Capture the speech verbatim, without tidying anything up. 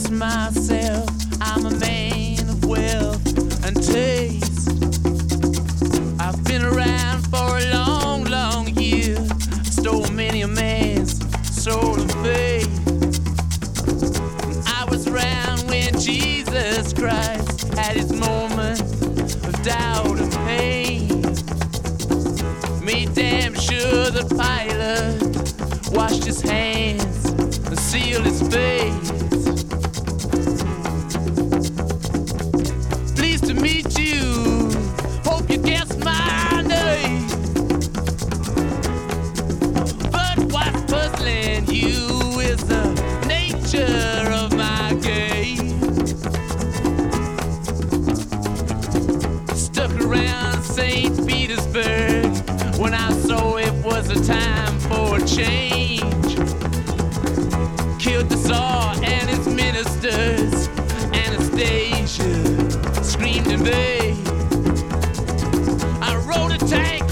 guess myself, I'm a man of wealth and taste. I've been around for a long, long year. Stole many a man's soul and faith. I was around when Jesus Christ had his moment of doubt and pain. Made damn sure the Pilate washed his hands and sealed his face. Pleased to meet you, hope you guessed my name. But what's puzzling you is the nature of my game. Stuck around Saint Petersburg when I saw it was a time for a change. Killed the Tsar and his ministers. Anastasia screamed in vain. I rode a tank